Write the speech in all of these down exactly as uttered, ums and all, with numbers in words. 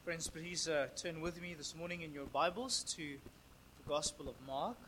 Friends, please uh, turn with me this morning in your Bibles to the Gospel of Mark.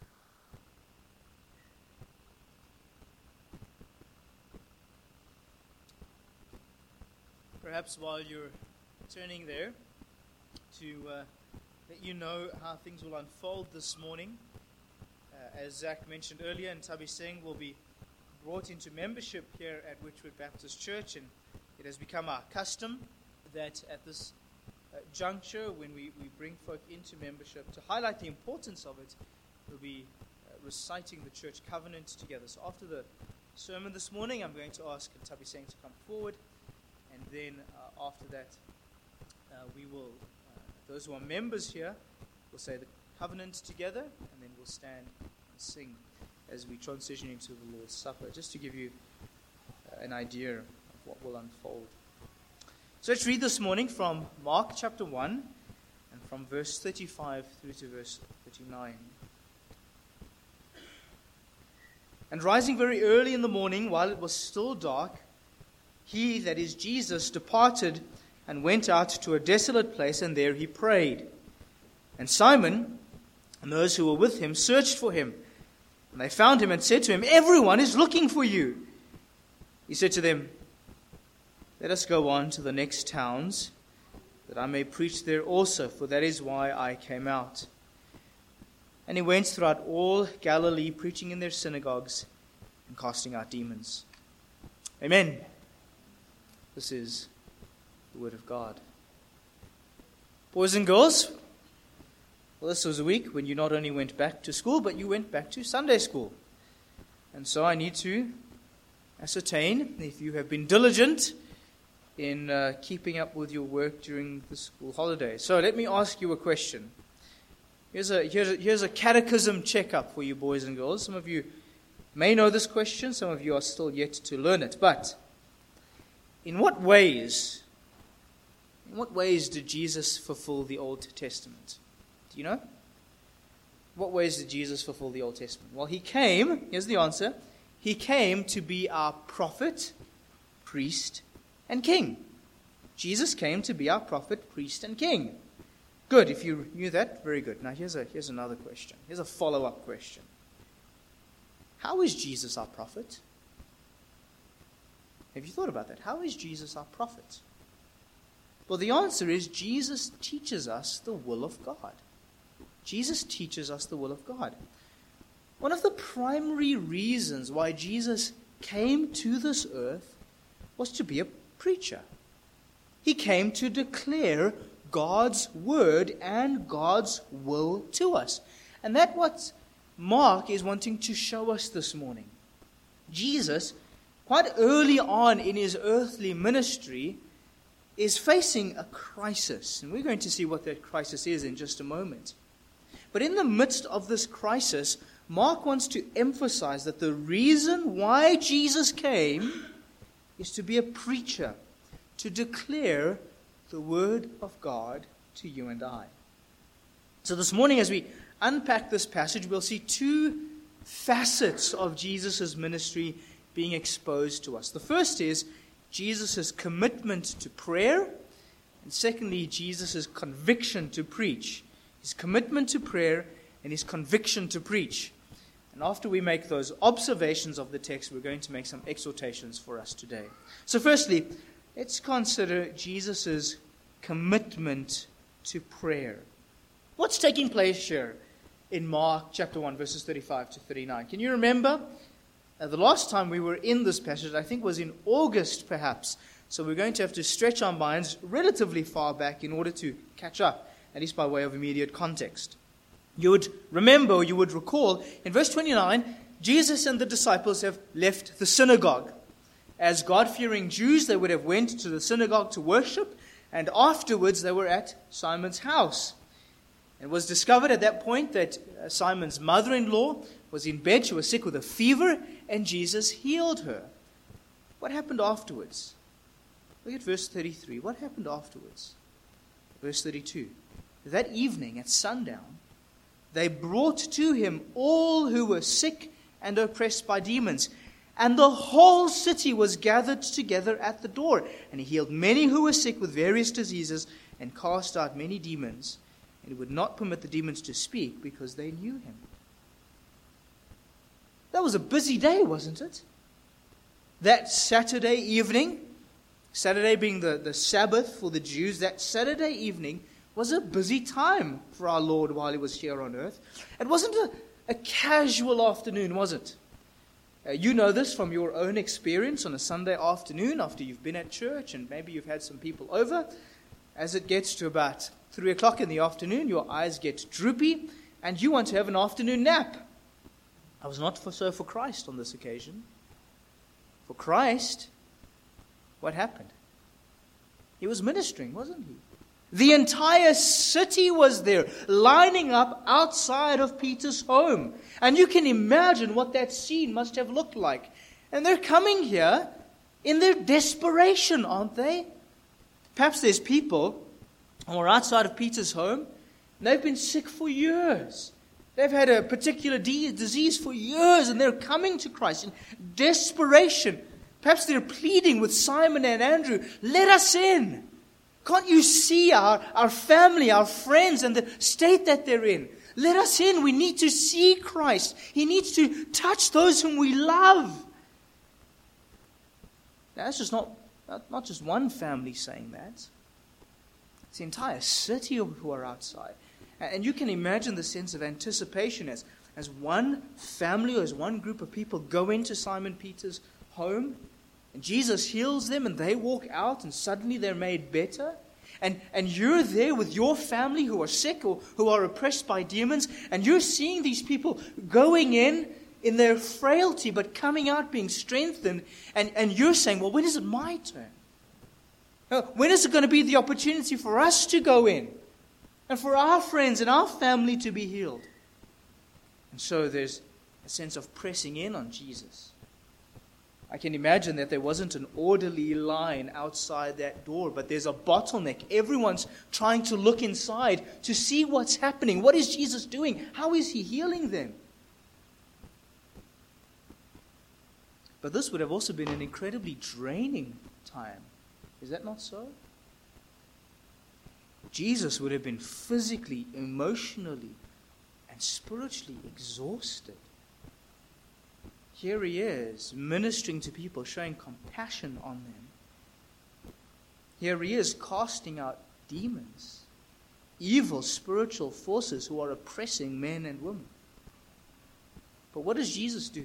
Perhaps while you're turning there, to uh, let you know how things will unfold this morning. Uh, as Zach mentioned earlier, and Tabi Singh will be brought into membership here at Witchwood Baptist Church, and it has become our custom that at this uh, juncture, when we, we bring folk into membership, to highlight the importance of it, we'll be uh, reciting the church covenant together. So after the sermon this morning, I'm going to ask Tabi Singh to come forward, and then uh, after that, uh, we will, uh, those who are members here, will say the covenant together, and then we'll stand and sing as we transition into the Lord's Supper, just to give you uh, an idea of what will unfold. So let's read this morning from Mark chapter one, and from verse thirty-five through to verse thirty-nine. And rising very early in the morning, while it was still dark, he, that is Jesus, departed and went out to a desolate place, and there he prayed. And Simon and those who were with him searched for him. And they found him and said to him, "Everyone is looking for you." He said to them, "Let us go on to the next towns, that I may preach there also, for that is why I came out." And he went throughout all Galilee, preaching in their synagogues and casting out demons. Amen. This is the word of God. Boys and girls, well, this was a week when you not only went back to school, but you went back to Sunday school. And so I need to ascertain if you have been diligent in uh, keeping up with your work during the school holidays. So let me ask you a question. Here's a, here's a, here's a catechism checkup for you boys and girls. Some of you may know this question, some of you are still yet to learn it. But in what ways, in what ways did Jesus fulfill the Old Testament? Do you know? What ways did Jesus fulfill the Old Testament? Well, he came, here's the answer, he came to be our prophet, priest, and king. Jesus came to be our prophet, priest, and king. Good, if you knew that, very good. Now here's a here's another question. Here's a follow-up question. How is Jesus our prophet? Have you thought about that? How is Jesus our prophet? Well, the answer is Jesus teaches us the will of God. Jesus teaches us the will of God. One of the primary reasons why Jesus came to this earth was to be a preacher. He came to declare God's word and God's will to us. And that's what Mark is wanting to show us this morning. Jesus, quite early on in his earthly ministry, is facing a crisis. And we're going to see what that crisis is in just a moment. But in the midst of this crisis, Mark wants to emphasize that the reason why Jesus came is to be a preacher, to declare the word of God to you and I. So this morning, as we unpack this passage, we'll see two facets of Jesus' ministry being exposed to us. The first is Jesus' commitment to prayer, and secondly, Jesus' conviction to preach. His commitment to prayer and his conviction to preach. And after we make those observations of the text, we're going to make some exhortations for us today. So firstly, let's consider Jesus' commitment to prayer. What's taking place here in Mark chapter one, verses thirty-five to thirty-nine? Can you remember? Uh, the last time we were in this passage, I think, was in August, perhaps. So we're going to have to stretch our minds relatively far back in order to catch up, at least by way of immediate context. You would remember, you would recall, in verse twenty-nine, Jesus and the disciples have left the synagogue. As God-fearing Jews, they would have went to the synagogue to worship, and afterwards they were at Simon's house. It was discovered at that point that Simon's mother-in-law was in bed. She was sick with a fever, and Jesus healed her. What happened afterwards? Look at verse thirty-three. What happened afterwards? Verse thirty-two. That evening at sundown, they brought to him all who were sick and oppressed by demons, And the whole city was gathered together at the door. And he healed many who were sick with various diseases and cast out many demons. And he would not permit the demons to speak because they knew him. That was a busy day, wasn't it? That Saturday evening, Saturday being the, the Sabbath for the Jews, that Saturday evening was a busy time for our Lord while he was here on earth. It wasn't a, a casual afternoon, was it? Uh, you know this from your own experience on a Sunday afternoon after you've been at church and maybe you've had some people over. As it gets to about three o'clock in the afternoon, your eyes get droopy and you want to have an afternoon nap. I was not for so for Christ on this occasion. For Christ, what happened? He was ministering, wasn't he? The entire city was there, lining up outside of Peter's home. And you can imagine what that scene must have looked like. And they're coming here in their desperation, aren't they? Perhaps there's people who are outside of Peter's home, and they've been sick for years. They've had a particular de- disease for years, and they're coming to Christ in desperation. Perhaps they're pleading with Simon and Andrew, let us in. Can't you see our, our family, our friends, and the state that they're in? Let us in. We need to see Christ. He needs to touch those whom we love. Now, that's just not, not, not just one family saying that. It's the entire city who are outside. And you can imagine the sense of anticipation as, as one family or as one group of people go into Simon Peter's home. And Jesus heals them and they walk out and suddenly they're made better. And, and you're there with your family who are sick or who are oppressed by demons. And you're seeing these people going in in their frailty but coming out being strengthened. And, and you're saying, well, when is it my turn? When is it going to be the opportunity for us to go in? And for our friends and our family to be healed? And so there's a sense of pressing in on Jesus. I can imagine that there wasn't an orderly line outside that door, but there's a bottleneck. Everyone's trying to look inside to see what's happening. What is Jesus doing? How is he healing them? But this would have also been an incredibly draining time. Is that not so? Jesus would have been physically, emotionally, and spiritually exhausted. Here he is, ministering to people, showing compassion on them. Here he is, casting out demons, evil spiritual forces who are oppressing men and women. But what does Jesus do?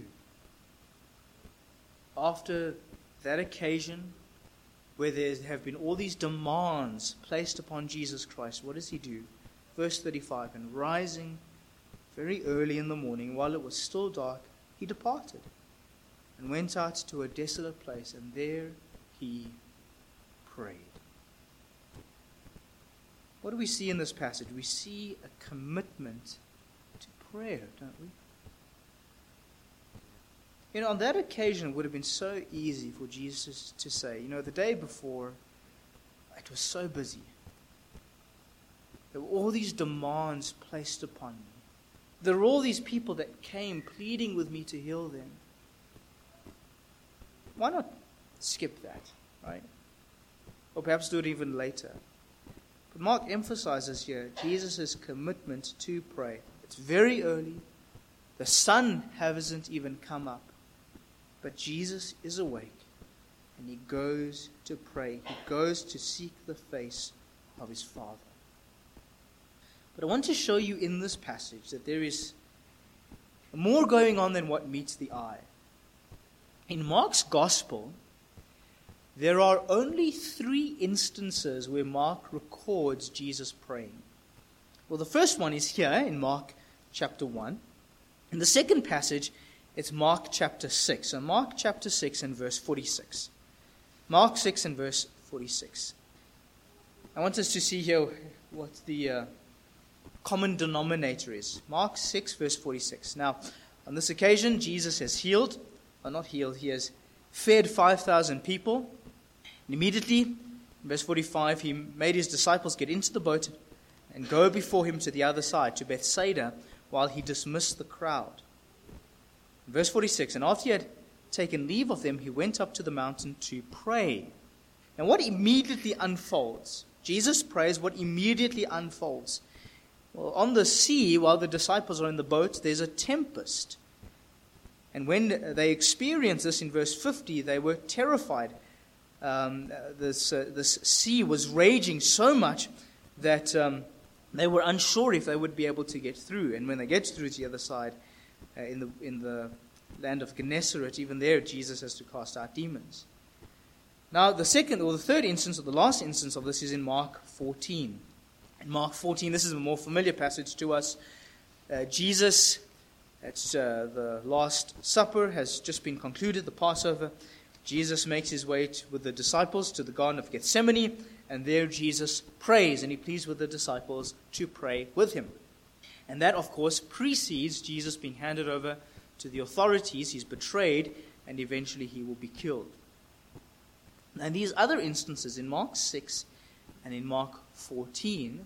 After that occasion, where there have been all these demands placed upon Jesus Christ, what does he do? Verse thirty-five, and rising very early in the morning, while it was still dark, he departed and went out to a desolate place, and there he prayed. What do we see in this passage? We see a commitment to prayer, don't we? You know, on that occasion, it would have been so easy for Jesus to say, you know, the day before, it was so busy. There were all these demands placed upon me. There were all these people that came pleading with me to heal them. Why not skip that, right? Or perhaps do it even later. But Mark emphasizes here Jesus' commitment to pray. It's very early. The sun hasn't even come up. But Jesus is awake. And he goes to pray. He goes to seek the face of his Father. But I want to show you in this passage that there is more going on than what meets the eye. In Mark's Gospel, there are only three instances where Mark records Jesus praying. Well, the first one is here in Mark chapter one. In the second passage, it's Mark chapter six. So Mark chapter six and verse forty-six. Mark six and verse forty-six. I want us to see here what the uh, common denominator is. Mark six verse forty-six. Now, on this occasion, Jesus has healed, or not healed, he has fed five thousand people. And immediately, in verse forty-five, he made his disciples get into the boat and go before him to the other side, to Bethsaida, while he dismissed the crowd. In verse forty-six, and after he had taken leave of them, he went up to the mountain to pray. And what immediately unfolds? Jesus prays, what immediately unfolds? Well, on the sea, while the disciples are in the boat, there's a tempest. And when they experienced this in verse fifty, they were terrified. Um, this, uh, this sea was raging so much that um, they were unsure if they would be able to get through. And when they get through to the other side, uh, in the in the land of Gennesaret, even there Jesus has to cast out demons. Now, the second or the third instance, or the last instance of this is in Mark fourteen. In Mark fourteen, this is a more familiar passage to us. Uh, Jesus, at uh, the Last Supper, has just been concluded, the Passover. Jesus makes his way to, with the disciples to the Garden of Gethsemane, and there Jesus prays, and he pleads with the disciples to pray with him. And that, of course, precedes Jesus being handed over to the authorities. He's betrayed, and eventually he will be killed. And these other instances in Mark six and in Mark fourteen,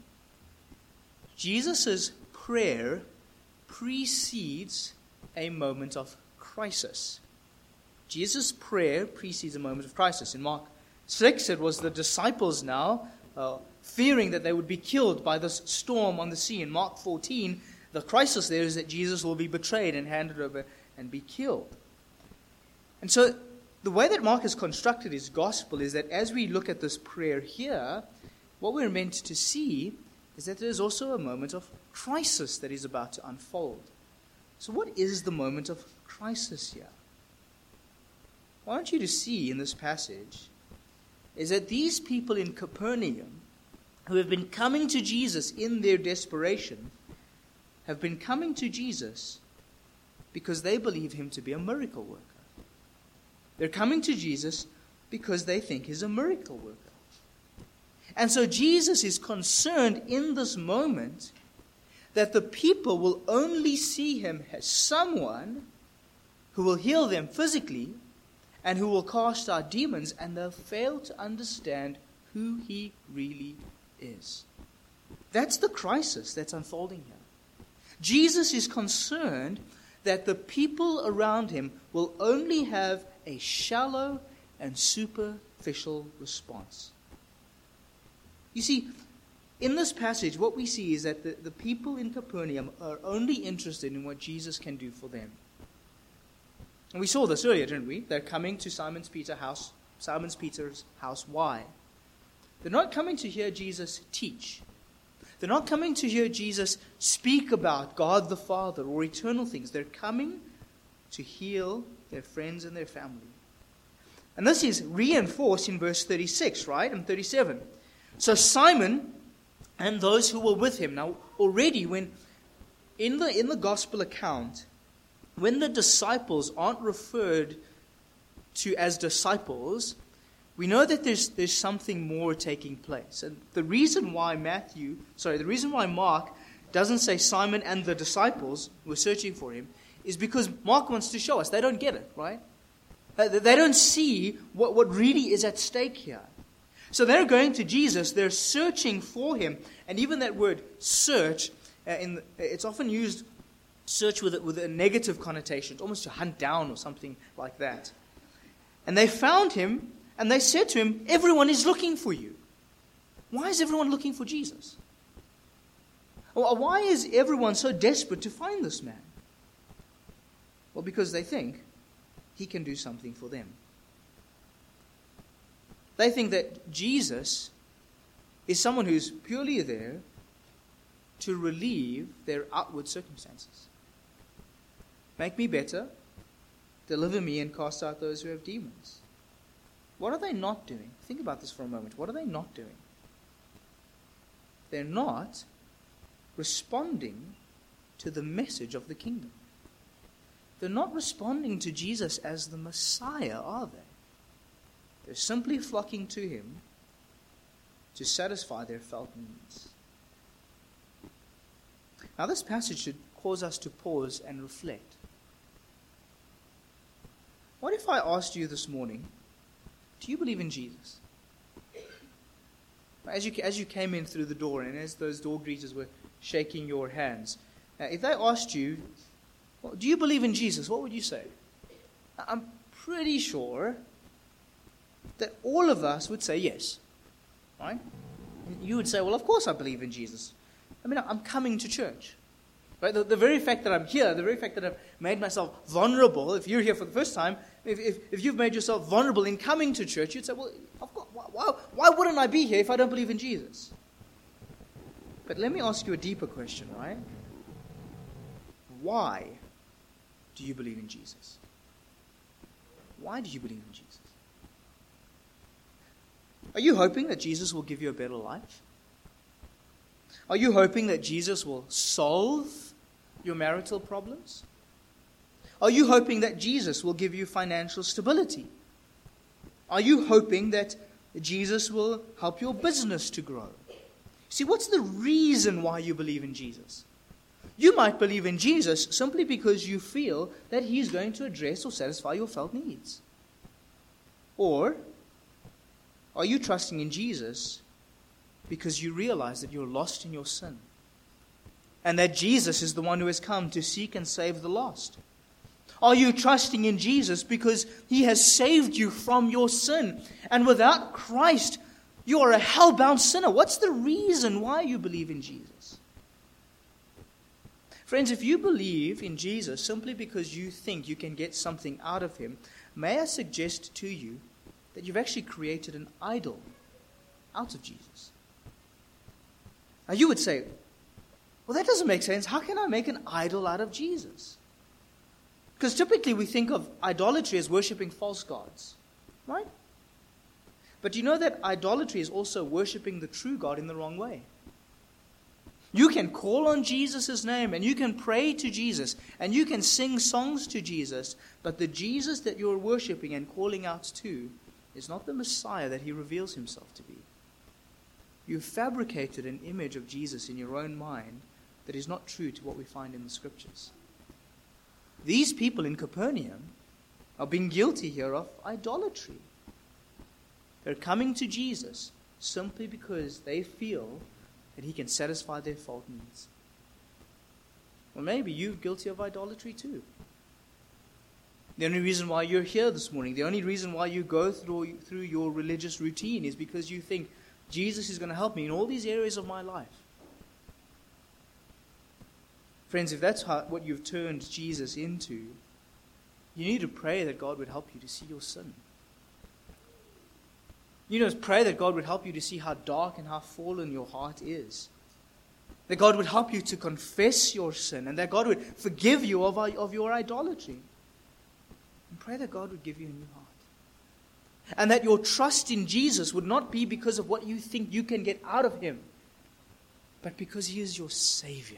Jesus' prayer precedes a moment of crisis. Jesus' prayer precedes a moment of crisis. In Mark six, it was the disciples now, uh, fearing that they would be killed by this storm on the sea. In Mark fourteen, the crisis there is that Jesus will be betrayed and handed over and be killed. And so, the way that Mark has constructed his gospel is that as we look at this prayer here, what we're meant to see is that there's also a moment of crisis that is about to unfold. So what is the moment of crisis here? What I want you to see in this passage is that these people in Capernaum, who have been coming to Jesus in their desperation, have been coming to Jesus because they believe him to be a miracle worker. They're coming to Jesus because they think he's a miracle worker. And so Jesus is concerned in this moment that the people will only see him as someone who will heal them physically and who will cast out demons, and they'll fail to understand who he really is. That's the crisis that's unfolding here. Jesus is concerned that the people around him will only have a shallow and superficial response. You see, in this passage, what we see is that the, the people in Capernaum are only interested in what Jesus can do for them. And we saw this earlier, didn't we? They're coming to Simon's Peter house, Simon's Peter's house. Why? They're not coming to hear Jesus teach. They're not coming to hear Jesus speak about God the Father or eternal things. They're coming to heal their friends and their family. And this is reinforced in verse thirty-six, right? And thirty-seven. So Simon and those who were with him. Now, already when in the in the gospel account, when the disciples aren't referred to as disciples, we know that there's there's something more taking place. And the reason why Matthew, sorry, the reason why Mark doesn't say Simon and the disciples were searching for him is because Mark wants to show us they don't get it, right? They don't see what, what really is at stake here. So they're going to Jesus, they're searching for him, and even that word search, uh, in the, it's often used, search with a, with a negative connotation, it's almost to hunt down or something like that. And they found him, and they said to him, everyone is looking for you. Why is everyone looking for Jesus? Or why is everyone so desperate to find this man? Well, because they think he can do something for them. They think that Jesus is someone who's purely there to relieve their outward circumstances. Make me better, deliver me, and cast out those who have demons. What are they not doing? Think about this for a moment. What are they not doing? They're not responding to the message of the kingdom. They're not responding to Jesus as the Messiah, are they? They're simply flocking to him to satisfy their felt needs. Now, this passage should cause us to pause and reflect. What if I asked you this morning, do you believe in Jesus? As you, as you came in through the door and as those door greeters were shaking your hands, uh, if they asked you, well, do you believe in Jesus? What would you say? I'm pretty sure that all of us would say yes. Right? You would say, well, of course I believe in Jesus. I mean, I'm coming to church. Right? The, the very fact that I'm here, the very fact that I've made myself vulnerable, if you're here for the first time, if, if, if you've made yourself vulnerable in coming to church, you'd say, well, of course, why, why wouldn't I be here if I don't believe in Jesus? But let me ask you a deeper question, right? Why do you believe in Jesus? Why do you believe in Jesus? Are you hoping that Jesus will give you a better life? Are you hoping that Jesus will solve your marital problems? Are you hoping that Jesus will give you financial stability? Are you hoping that Jesus will help your business to grow? See, what's the reason why you believe in Jesus? You might believe in Jesus simply because you feel that He's going to address or satisfy your felt needs. Or are you trusting in Jesus because you realize that you're lost in your sin and that Jesus is the one who has come to seek and save the lost? Are you trusting in Jesus because He has saved you from your sin, and without Christ you are a hell-bound sinner? What's the reason why you believe in Jesus? Friends, if you believe in Jesus simply because you think you can get something out of Him, may I suggest to you that you've actually created an idol out of Jesus. Now you would say, well, that doesn't make sense. How can I make an idol out of Jesus? Because typically we think of idolatry as worshipping false gods, right? But you know that idolatry is also worshipping the true God in the wrong way. You can call on Jesus' name and you can pray to Jesus and you can sing songs to Jesus, but the Jesus that you're worshipping and calling out to is not the Messiah that He reveals Himself to be. You've fabricated an image of Jesus in your own mind that is not true to what we find in the Scriptures. These people in Capernaum are being guilty here of idolatry. They're coming to Jesus simply because they feel that He can satisfy their fault needs. Well, maybe you're guilty of idolatry too. The only reason why you're here this morning, the only reason why you go through, through your religious routine is because you think Jesus is going to help me in all these areas of my life. Friends, if that's how, what you've turned Jesus into, you need to pray that God would help you to see your sin. You know, pray that God would help you to see how dark and how fallen your heart is. That God would help you to confess your sin and that God would forgive you of, of your idolatry. And pray that God would give you a new heart. And that your trust in Jesus would not be because of what you think you can get out of Him, but because He is your Savior.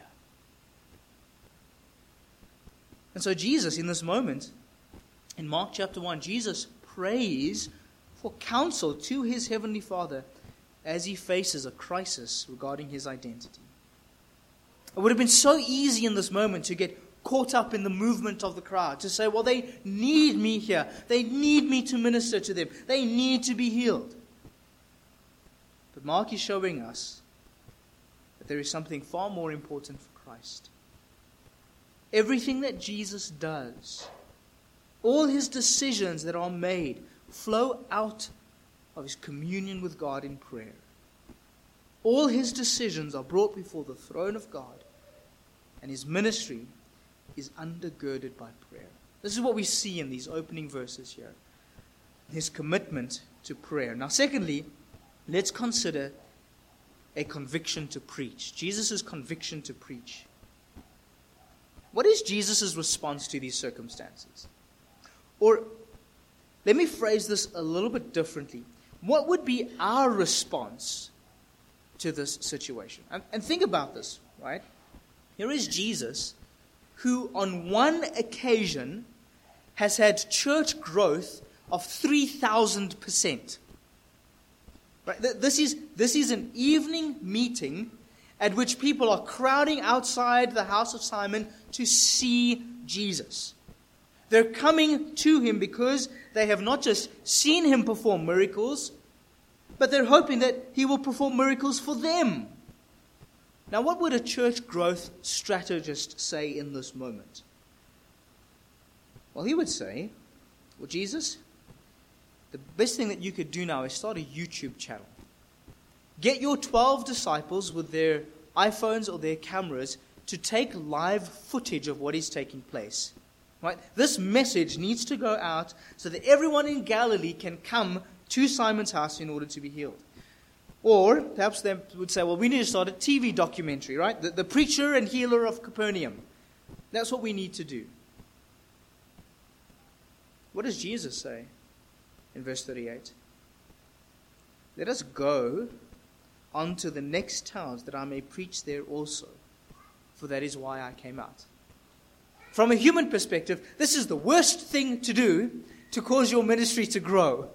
And so Jesus, in this moment, in Mark chapter one, Jesus prays for counsel to His Heavenly Father as He faces a crisis regarding His identity. It would have been so easy in this moment to get caught up in the movement of the crowd, to say, well, they need me here. They need me to minister to them. They need to be healed. But Mark is showing us that there is something far more important for Christ. Everything that Jesus does, all His decisions that are made, flow out of His communion with God in prayer. All His decisions are brought before the throne of God, and His ministry is undergirded by prayer. This is what we see in these opening verses here. His commitment to prayer. Now, secondly, let's consider a conviction to preach. Jesus' conviction to preach. What is Jesus' response to these circumstances? Or, let me phrase this a little bit differently. What would be our response to this situation? And, and think about this, right? Here is Jesus, who on one occasion has had church growth of three thousand percent. Right? This is, this is an evening meeting at which people are crowding outside the house of Simon to see Jesus. They're coming to Him because they have not just seen Him perform miracles, but they're hoping that He will perform miracles for them. Now, what would a church growth strategist say in this moment? Well, he would say, Well, Jesus, the best thing that you could do now is start a YouTube channel. Get your twelve disciples with their iPhones or their cameras to take live footage of what is taking place. Right? This message needs to go out so that everyone in Galilee can come to Simon's house in order to be healed. Or perhaps they would say, well, we need to start a T V documentary, right? The, the preacher and healer of Capernaum. That's what we need to do. What does Jesus say in verse thirty-eight? Let us go on to the next towns that I may preach there also, for that is why I came out. From a human perspective, this is the worst thing to do to cause your ministry to grow.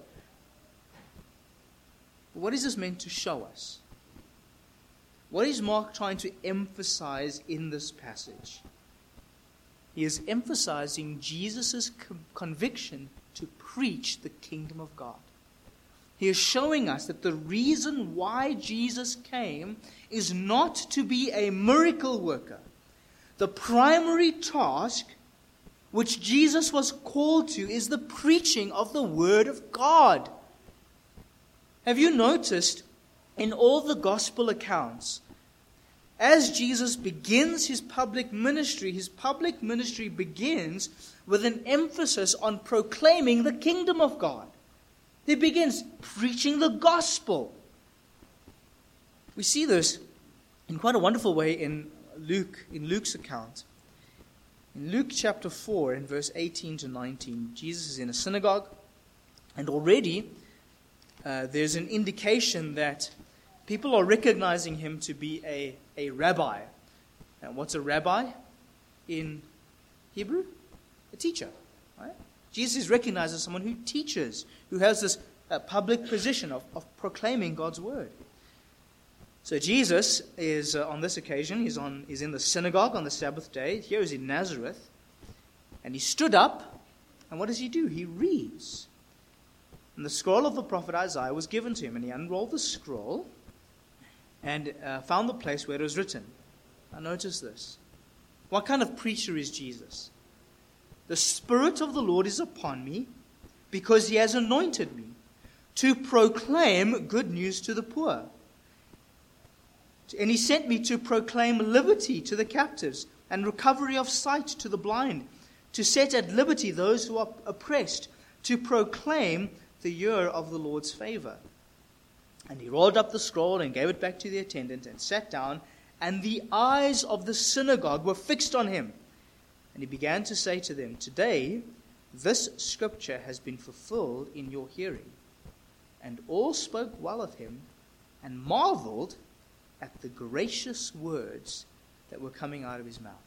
But what is this meant to show us? What is Mark trying to emphasize in this passage? He is emphasizing Jesus' conviction to preach the kingdom of God. He is showing us that the reason why Jesus came is not to be a miracle worker. The primary task which Jesus was called to is the preaching of the Word of God. Have you noticed in all the gospel accounts, as Jesus begins his public ministry, his public ministry begins with an emphasis on proclaiming the kingdom of God. He begins preaching the gospel. We see this in quite a wonderful way in Luke, in Luke's account. In Luke chapter four, in verse eighteen to nineteen, Jesus is in a synagogue, and already uh, there's an indication that people are recognizing him to be a, a rabbi. And what's a rabbi in Hebrew? A teacher, right? Jesus is recognized as someone who teaches, who has this uh, public position of, of proclaiming God's word. So Jesus is, uh, on this occasion, he's, on, he's in the synagogue on the Sabbath day. Here he's in Nazareth. And he stood up, and what does he do? He reads. And the scroll of the prophet Isaiah was given to him, and he unrolled the scroll and uh, found the place where it was written. Now notice this. What kind of preacher is Jesus? The Spirit of the Lord is upon me, because he has anointed me to proclaim good news to the poor. And he sent me to proclaim liberty to the captives and recovery of sight to the blind, to set at liberty those who are oppressed, to proclaim the year of the Lord's favor. And he rolled up the scroll and gave it back to the attendant and sat down, and the eyes of the synagogue were fixed on him. And he began to say to them, today this scripture has been fulfilled in your hearing. And all spoke well of him and marveled at the gracious words that were coming out of his mouth.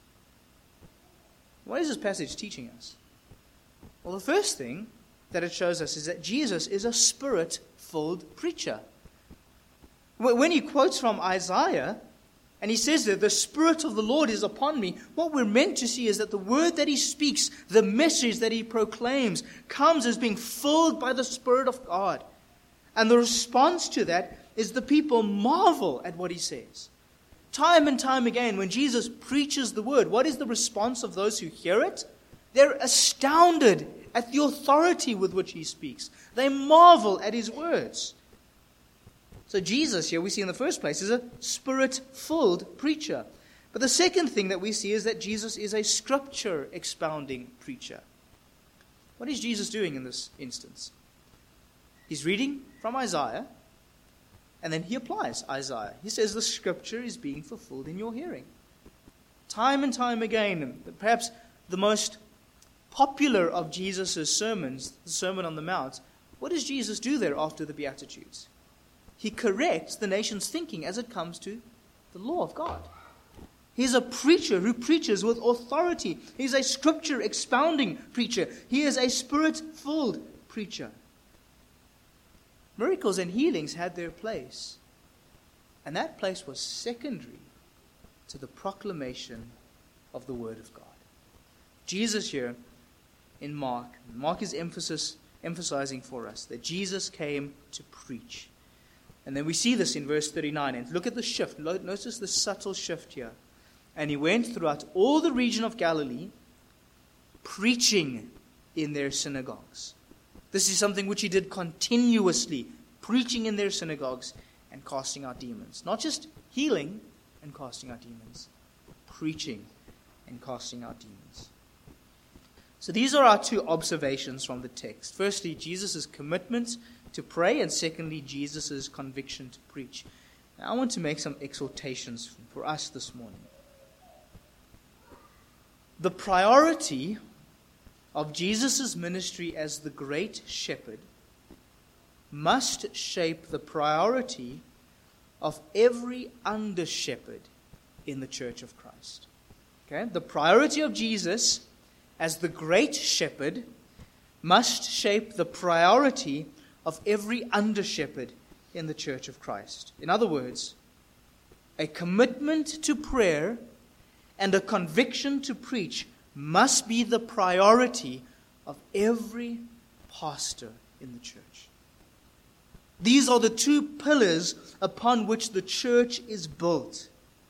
What is this passage teaching us? Well, the first thing that it shows us is that Jesus is a Spirit-filled preacher. When he quotes from Isaiah, and he says that the Spirit of the Lord is upon me, what we're meant to see is that the word that he speaks, the message that he proclaims, comes as being filled by the Spirit of God. And the response to that is the people marvel at what he says. Time and time again, when Jesus preaches the word, what is the response of those who hear it? They're astounded at the authority with which he speaks. They marvel at his words. So Jesus here, we see in the first place, is a Spirit-filled preacher. But the second thing that we see is that Jesus is a Scripture-expounding preacher. What is Jesus doing in this instance? He's reading from Isaiah, and then he applies Isaiah. He says the Scripture is being fulfilled in your hearing. Time and time again, perhaps the most popular of Jesus' sermons, the Sermon on the Mount, what does Jesus do there after the Beatitudes? He corrects the nation's thinking as it comes to the law of God. He's a preacher who preaches with authority. He's a Scripture-expounding preacher. He is a Spirit-filled preacher. Miracles and healings had their place. And that place was secondary to the proclamation of the Word of God. Jesus here in Mark, Mark is emphasis, emphasizing for us that Jesus came to preach. And then we see this in verse thirty-nine. And look at the shift. Notice the subtle shift here. And he went throughout all the region of Galilee, preaching in their synagogues. This is something which he did continuously, preaching in their synagogues and casting out demons. Not just healing and casting out demons, preaching and casting out demons. So these are our two observations from the text. Firstly, Jesus' commitment to pray, and secondly, Jesus' conviction to preach. Now, I want to make some exhortations for us this morning. The priority of Jesus' ministry as the great shepherd must shape the priority of every under-shepherd in the church of Christ. Okay? The priority of Jesus as the great shepherd must shape the priority of every under-shepherd in the church of Christ. In other words, a commitment to prayer and a conviction to preach must be the priority of every pastor in the church. These are the two pillars upon which the church is built.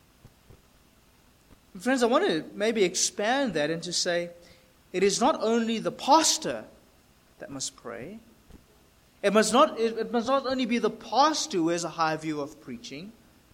Friends, I want to maybe expand that and to say, it is not only the pastor that must pray. It must not, it must not only be the pastor who has a high view of preaching.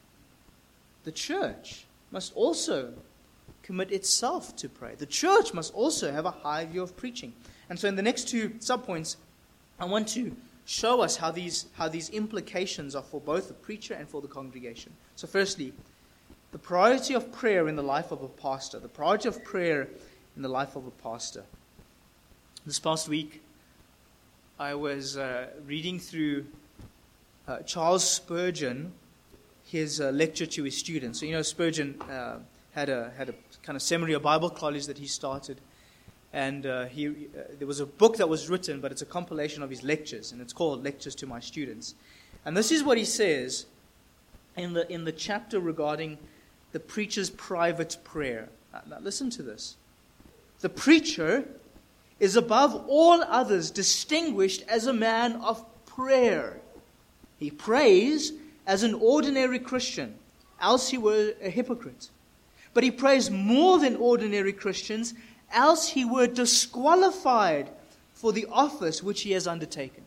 The church must also commit itself to pray. The church must also have a high view of preaching. And so in the next two subpoints, I want to show us how these, how these implications are for both the preacher and for the congregation. So firstly, the priority of prayer in the life of a pastor. The priority of prayer in the life of a pastor. This past week, I was uh, reading through uh, Charles Spurgeon, his uh, lecture to his students. So you know, Spurgeon uh, had a had a kind of seminary, a Bible college that he started, and uh, he uh, there was a book that was written, but it's a compilation of his lectures, and it's called Lectures to My Students. And this is what he says in the in the chapter regarding the preacher's private prayer. Now, now listen to this. The preacher is above all others distinguished as a man of prayer. He prays as an ordinary Christian, else he were a hypocrite. But he prays more than ordinary Christians, else he were disqualified for the office which he has undertaken.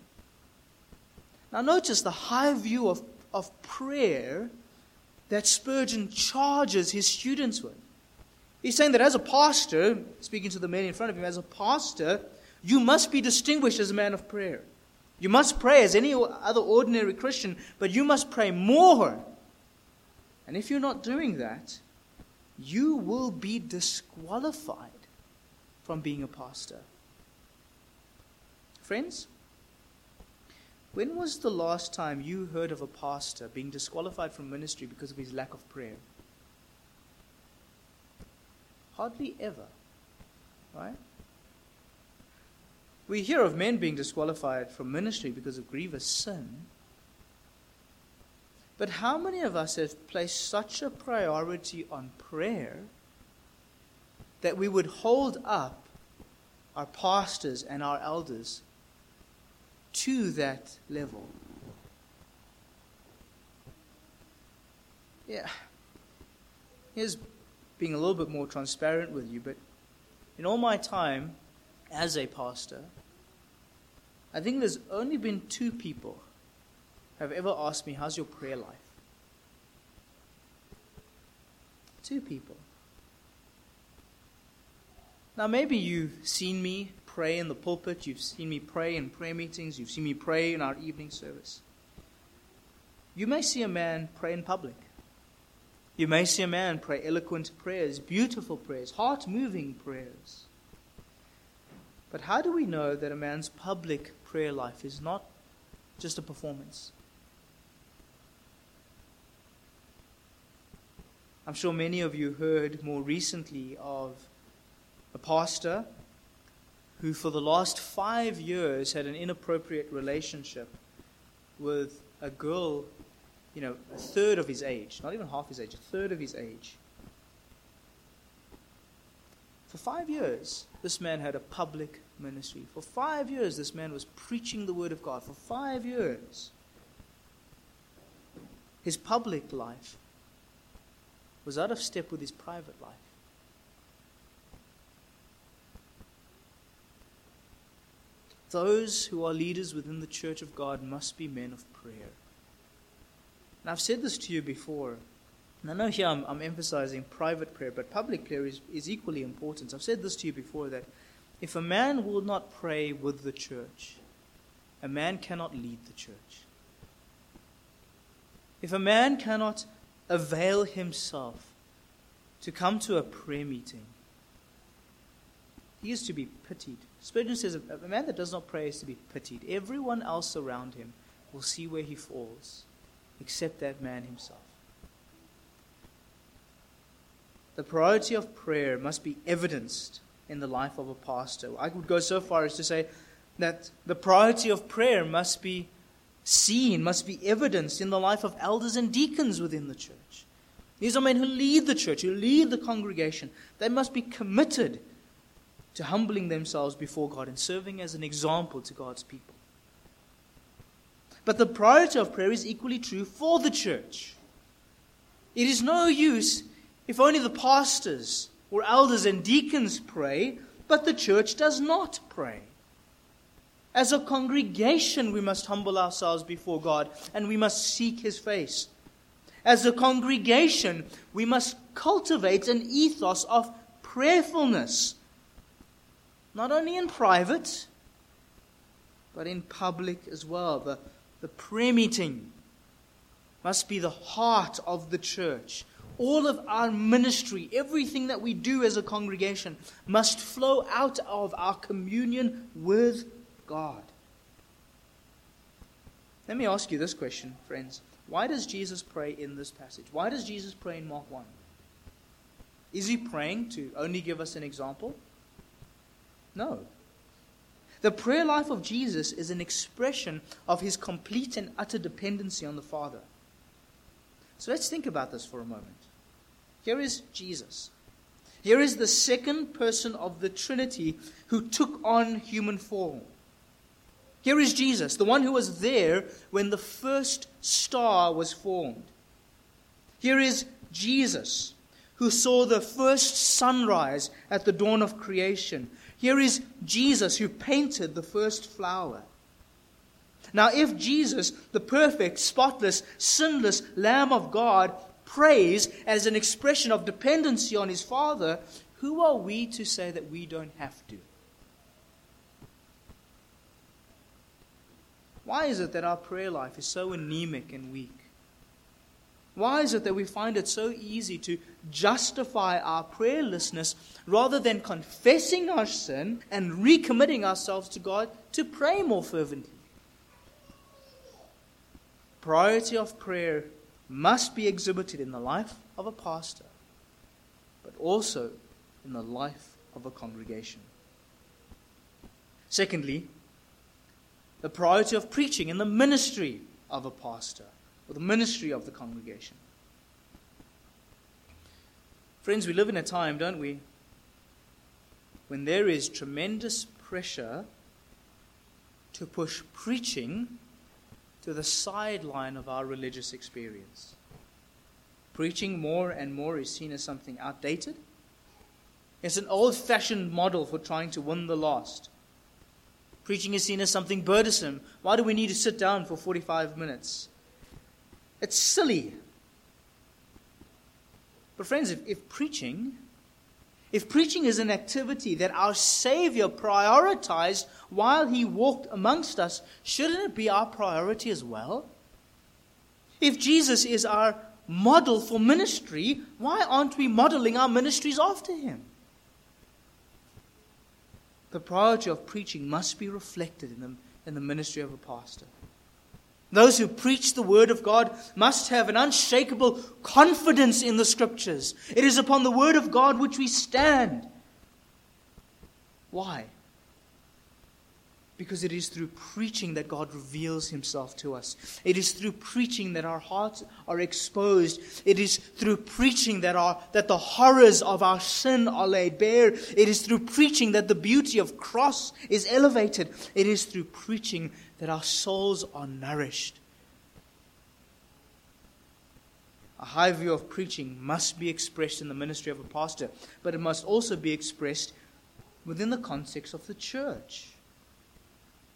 Now notice the high view of, of prayer that Spurgeon charges his students with. He's saying that as a pastor, speaking to the men in front of him, as a pastor, you must be distinguished as a man of prayer. You must pray as any other ordinary Christian, but you must pray more. And if you're not doing that, you will be disqualified from being a pastor. Friends, when was the last time you heard of a pastor being disqualified from ministry because of his lack of prayer? Hardly ever, right? We hear of men being disqualified from ministry because of grievous sin. But how many of us have placed such a priority on prayer that we would hold up our pastors and our elders to that level? Yeah. Here's being a little bit more transparent with you, but in all my time as a pastor, I think there's only been two people who have ever asked me, how's your prayer life? Two people. Now maybe you've seen me pray in the pulpit, you've seen me pray in prayer meetings, you've seen me pray in our evening service. You may see a man pray in public. You may see a man pray eloquent prayers, beautiful prayers, heart-moving prayers. But how do we know that a man's public prayer life is not just a performance? I'm sure many of you heard more recently of a pastor who for the last five years had an inappropriate relationship with a girl, you know, a third of his age, not even half his age, a third of his age. For five years, this man had a public ministry. For five years, this man was preaching the word of God. For five years, his public life was out of step with his private life. those who are leaders within the church of God must be men of prayer. And I've said this to you before, and I know here I'm, I'm emphasizing private prayer, but public prayer is, is equally important. I've said this to you before, that if a man will not pray with the church, a man cannot lead the church. If a man cannot avail himself to come to a prayer meeting, he is to be pitied. Spurgeon says a man that does not pray is to be pitied. Everyone else around him will see where he falls, except that man himself. The priority of prayer must be evidenced in the life of a pastor. I would go so far as to say that the priority of prayer must be seen, must be evidenced in the life of elders and deacons within the church. These are men who lead the church, who lead the congregation. They must be committed to humbling themselves before God and serving as an example to God's people. But the priority of prayer is equally true for the church. It is no use if only the pastors or elders and deacons pray, but the church does not pray. As a congregation, we must humble ourselves before God and we must seek His face. As a congregation, we must cultivate an ethos of prayerfulness, not only in private, but in public as well. The, the prayer meeting must be the heart of the church. All of our ministry, everything that we do as a congregation, must flow out of our communion with God. Let me ask you this question, friends. Why does Jesus pray in this passage? Why does Jesus pray in Mark one? Is He praying to only give us an example? No. The prayer life of Jesus is an expression of His complete and utter dependency on the Father. So let's think about this for a moment. Here is Jesus. Here is the second person of the Trinity who took on human form. Here is Jesus, the one who was there when the first star was formed. Here is Jesus, who saw the first sunrise at the dawn of creation. Here is Jesus, who painted the first flower. Now, if Jesus, the perfect, spotless, sinless Lamb of God, prays as an expression of dependency on His Father, who are we to say that we don't have to? Why is it that our prayer life is so anemic and weak? Why is it that we find it so easy to justify our prayerlessness rather than confessing our sin and recommitting ourselves to God to pray more fervently? Priority of prayer must be exhibited in the life of a pastor, but also in the life of a congregation. Secondly, the priority of preaching in the ministry of a pastor, or the ministry of the congregation. Friends, we live in a time, don't we, when there is tremendous pressure to push preaching to the sideline of our religious experience. Preaching more and more is seen as something outdated. It's an old-fashioned model for trying to win the lost. Preaching is seen as something burdensome. Why do we need to sit down for forty-five minutes? It's silly. But friends, if, if preaching, if preaching is an activity that our Savior prioritized while He walked amongst us, shouldn't it be our priority as well? If Jesus is our model for ministry, why aren't we modeling our ministries after Him? The priority of preaching must be reflected in the, in the ministry of a pastor. Those who preach the Word of God must have an unshakable confidence in the Scriptures. It is upon the Word of God which we stand. Why? Because it is through preaching that God reveals Himself to us. It is through preaching that our hearts are exposed. It is through preaching that our, that the horrors of our sin are laid bare. It is through preaching that the beauty of cross is elevated. It is through preaching that our souls are nourished. A high view of preaching must be expressed in the ministry of a pastor, but it must also be expressed within the context of the church.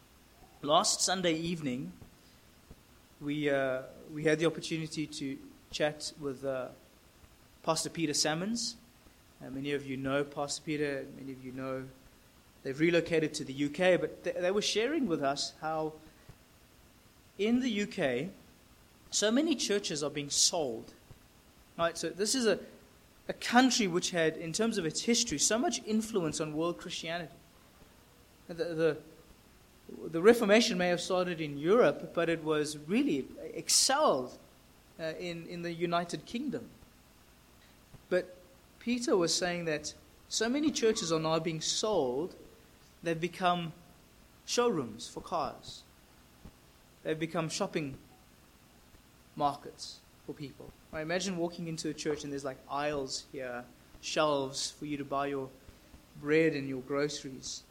Last Sunday evening, we uh, we had the opportunity to chat with uh, Pastor Peter Salmons. Uh, many of you know Pastor Peter. Many of you know they've relocated to the U K, but th- they were sharing with us how in the U K, so many churches are being sold. Right, so this is a, a country which had, in terms of its history, so much influence on world Christianity. The, the, the Reformation may have started in Europe, but it was really excelled uh, in, in the United Kingdom. But Peter was saying that so many churches are now being sold, they've become showrooms for cars. They've become shopping markets for people. I imagine walking into a church and there's like aisles here, shelves for you to buy your bread and your groceries.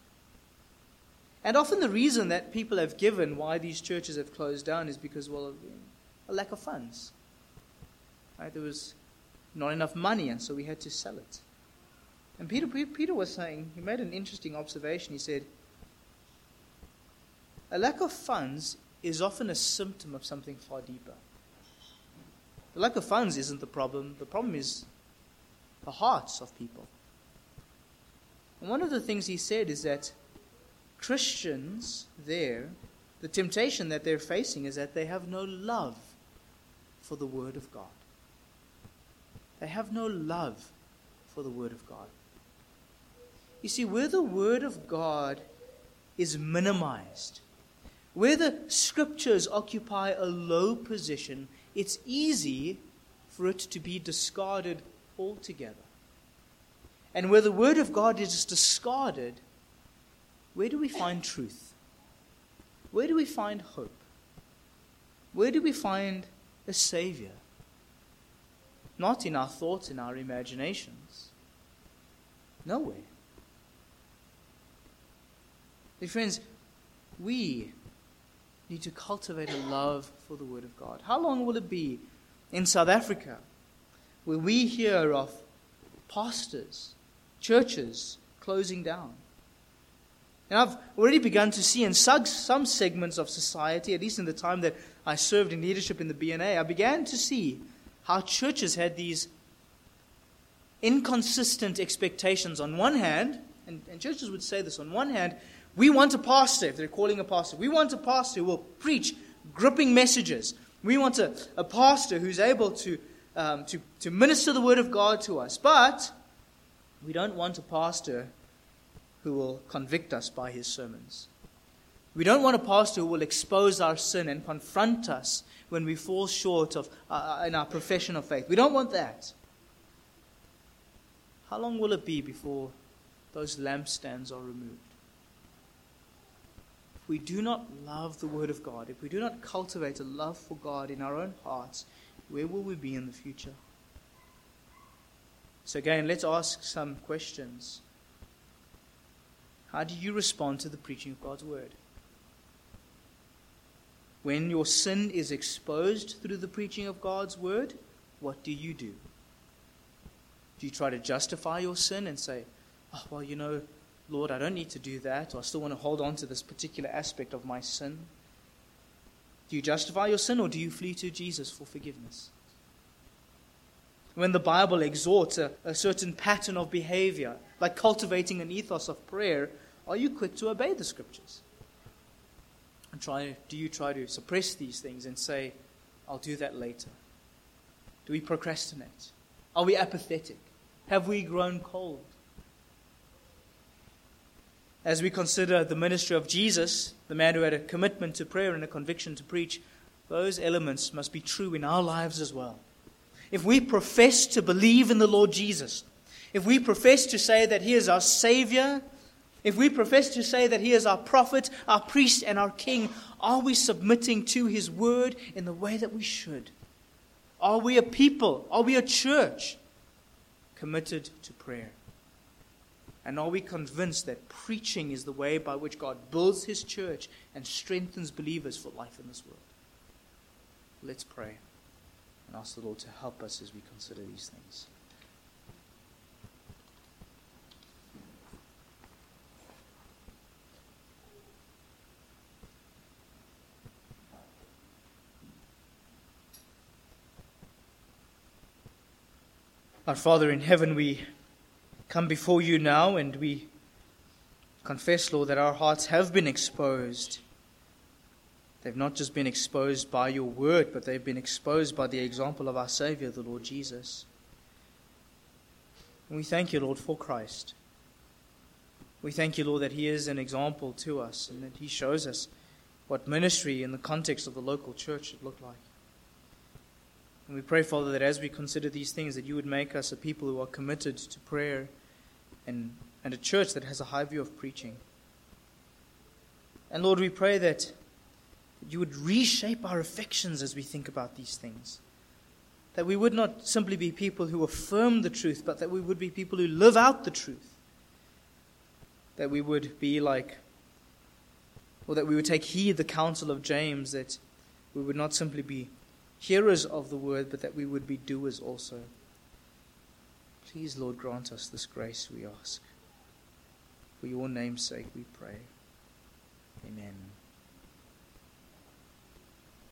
And often the reason that people have given why these churches have closed down is because, well, a lack of funds. Right? There was not enough money, and so we had to sell it. And Peter, Peter was saying, he made an interesting observation. He said, a lack of funds is often a symptom of something far deeper. The lack of funds isn't the problem. The problem is the hearts of people. And one of the things he said is that Christians there, the temptation that they're facing is that they have no love for the Word of God. They have no love for the Word of God. You see, where the Word of God is minimized, where the Scriptures occupy a low position, it's easy for it to be discarded altogether. And where the Word of God is discarded, where do we find truth? Where do we find hope? Where do we find a Savior? Not in our thoughts, in our imaginations. Nowhere. Dear friends, we need to cultivate a love for the Word of God. How long will it be in South Africa where we hear of pastors, churches closing down? And I've already begun to see in some segments of society, at least in the time that I served in leadership in the B N A, I began to see how churches had these inconsistent expectations. On one hand, and, and churches would say this, on one hand, we want a pastor, if they're calling a pastor, we want a pastor who will preach gripping messages. We want a, a pastor who's able to, um, to, to minister the Word of God to us. But we don't want a pastor who will convict us by his sermons. We don't want a pastor who will expose our sin and confront us when we fall short of uh, in our profession of faith. We don't want that. How long will it be before those lampstands are removed? If we do not love the Word of God, if we do not cultivate a love for God in our own hearts, where will we be in the future? So again, let's ask some questions. How do you respond to the preaching of God's Word? When your sin is exposed through the preaching of God's Word, what do you do? Do you try to justify your sin and say, oh, well, you know, Lord, I don't need to do that, or I still want to hold on to this particular aspect of my sin? Do you justify your sin, or do you flee to Jesus for forgiveness? When the Bible exhorts a, a certain pattern of behavior, like cultivating an ethos of prayer, are you quick to obey the Scriptures? And try, do you try to suppress these things and say, I'll do that later? Do we procrastinate? Are we apathetic? Have we grown cold? As we consider the ministry of Jesus, the man who had a commitment to prayer and a conviction to preach, those elements must be true in our lives as well. If we profess to believe in the Lord Jesus, if we profess to say that He is our Savior, if we profess to say that He is our prophet, our priest, and our king, are we submitting to His word in the way that we should? Are we a people? Are we a church committed to prayer? And are we convinced that preaching is the way by which God builds His church and strengthens believers for life in this world? Let's pray and ask the Lord to help us as we consider these things. Our Father in heaven, we come before you now and we confess, Lord, that our hearts have been exposed. They've not just been exposed by your word, but they've been exposed by the example of our Savior, the Lord Jesus. And we thank you, Lord, for Christ. We thank you, Lord, that he is an example to us and that he shows us what ministry in the context of the local church should look like. And we pray, Father, that as we consider these things, that you would make us a people who are committed to prayer and, and a church that has a high view of preaching. And Lord, we pray that you would reshape our affections as we think about these things. That we would not simply be people who affirm the truth, but that we would be people who live out the truth. That we would be like, or that we would take heed the counsel of James, that we would not simply be hearers of the word, but that we would be doers also. Please, Lord, grant us this grace, we ask. For your name's sake we pray. Amen.